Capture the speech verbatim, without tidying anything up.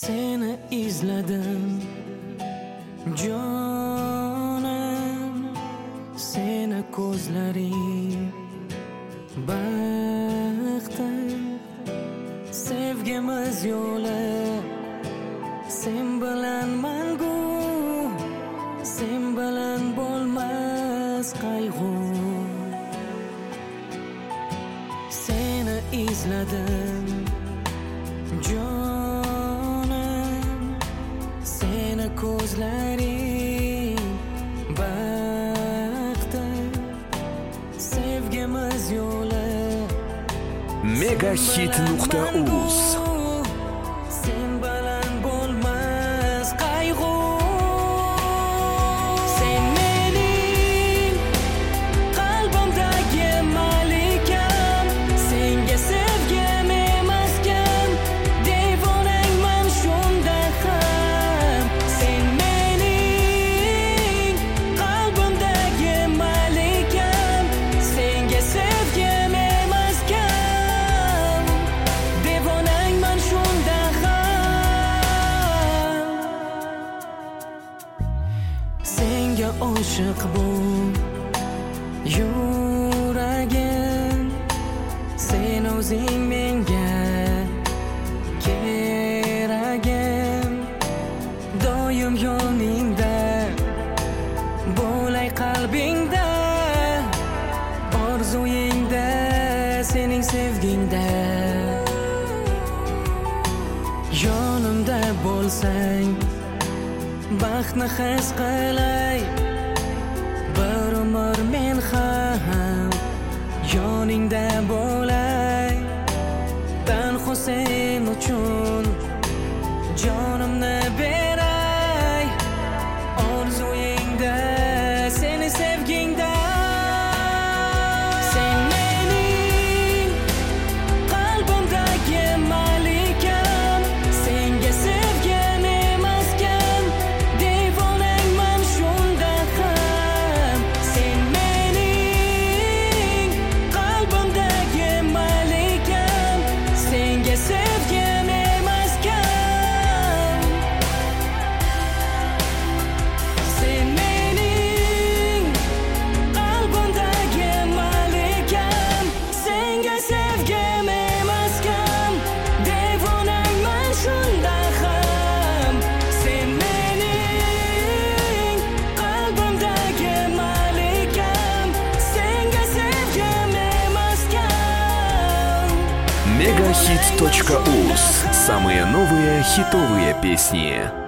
Seni izladim jonim, seni ko'zlaring baxtim, sevgimiz yo'li sen bilan mangu, sen bilan bo'lmas qayg'u. Seni izladim jonim, seni ko'zlaring baxtim, sevgimiz yo'li megahit nuqta uz. Sen bilan bo'lmas qayg'u. Sen mening qalbimdagi malikam, senga sevgim emaskan, devonangman shunda ham. Sen mening qalbimdagi malikam, senga sevgim emaskan, devonangman shunda ham. Senga oshiq bu yuragim, sen o'zing menga keragim. Doim yoningda bo'lay qalbingda, orzuyingda, sening sevgingda. Yonimda bo'lsang baxtni his qilay, bir umr men ham yoningda bo'lay. Tanho sen uchun jonimni beray, orzuyingda, seni sevgingda. Sen mening qalbimdagi malikam, senga sevgim emaskan, devonangman shunda ham. Sen mening qalbimdagi malikam, senga sevgim emaskan. Sen mening qalbimdagi malikam, senga sevgim emaskan, devonangman shunda ham. Sen mening qalbimdagi malikam, senga sevgim emaskan. megahit точка уз. Самые новые хитовые песни.